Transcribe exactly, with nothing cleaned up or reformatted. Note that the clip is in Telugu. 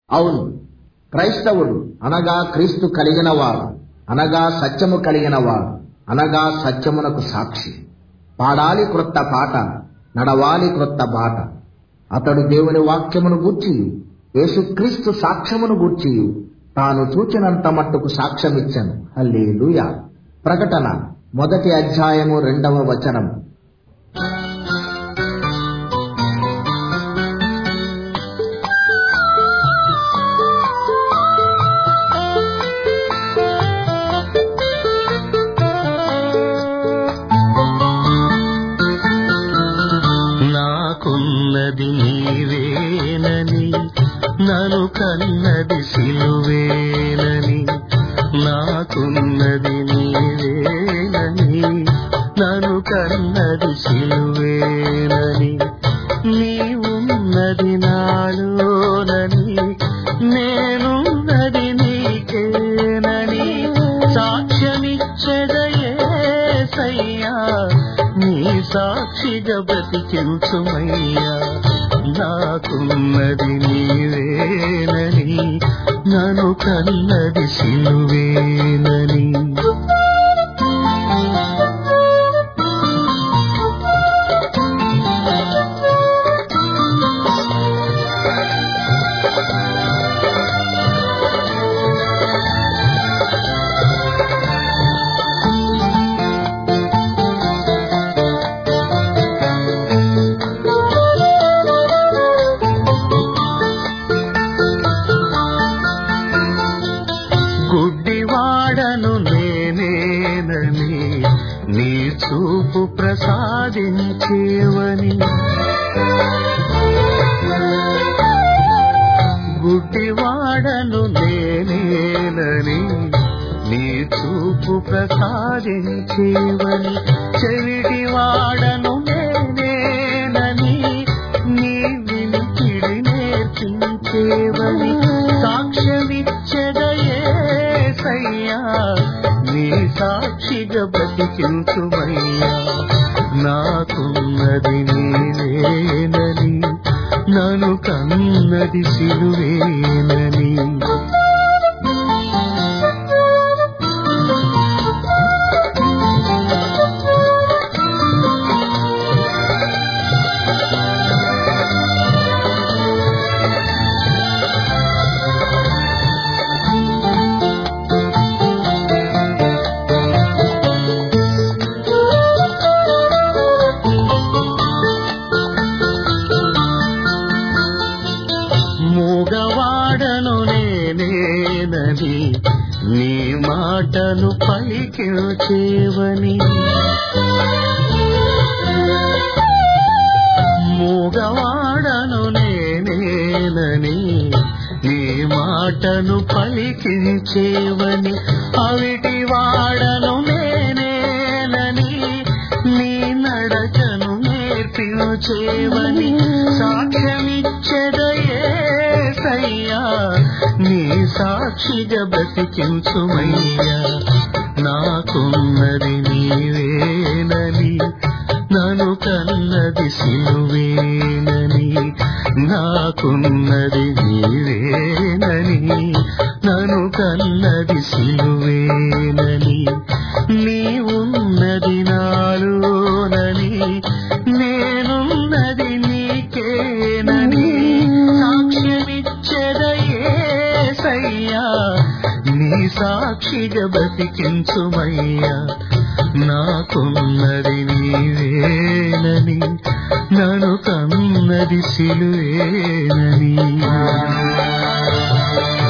అవును, క్రైస్తవుడు అనగా క్రీస్తు కలిగిన వాడు, అనగా సత్యము కలిగిన వాడు, అనగా సత్యమునకు సాక్షి. పాడాలి క్రొత్త పాట, నడవాలి క్రొత్త బాట. అతడు దేవుని వాక్యమును గూర్చియు యేసుక్రీస్తు సాక్ష్యమును గూర్చియు తాను చూచినంత మట్టుకు సాక్ష్యమిచ్చెను. హల్లెలూయా. ప్రకటన మొదటి అధ్యాయము రెండవ వచనము. నాకున్నది నీవేనని, నన్ను కన్నది సిలువేనని. నాకున్నది నీవేనని, నన్ను కన్నది సిలువేనని. నీవున్నది నాలోనని, నేనున్నది నీకేనని సాక్ష్యమిచ్చెదయేసయ్యా. నీ సాక్షిగా బ్రతికించుమయ్యా. నాకున్నది నీవేనని, నన్ను కన్నది సిలువేనని. గుడ్డివాడను నేనేనని, నీ చూపు ప్రసాదించేవని. గుడ్డివాడను నేనేనని, నీ చూపు ప్రసాదించేవని. చెవిటివాడను నేనేనని, నీ వినికిడి నేర్పించేవని సాక్ష్యమిచ్చెదయేసయ్యా. నీ సాక్షిగా బ్రతికించుమయ్యా. నాకున్నది నీవేనని, నన్ను కన్నది సిలువేనని. మూగవాడను నేనేనని, నీ మాటను పలికించేవని. మూగవాడను నేనేనని, నీ మాటను పలికించేవని. అవిటి వాడను నేనేనని, నీ నడకను నేర్పించేవని సాక్ష్యమిచ్చెదయేసయ్యా. నీ సాక్షిగా బ్రతికించుమయ్యా. నాకున్నది నీవేనని, నన్ను కన్నది సిలువేనని. నాకున్నది నీవేనని, నన్ను కన్నది సిలువేనని. నీవున్నది నాలోనని, నేనున్నది నీకేనని సాక్ష్యమిచ్చెదయేసయ్యా. నీ సాక్షిగా బ్రతికించుమయ్యా. నాకున్నది నీవేనని, నన్ను కన్నది సిలువేనని.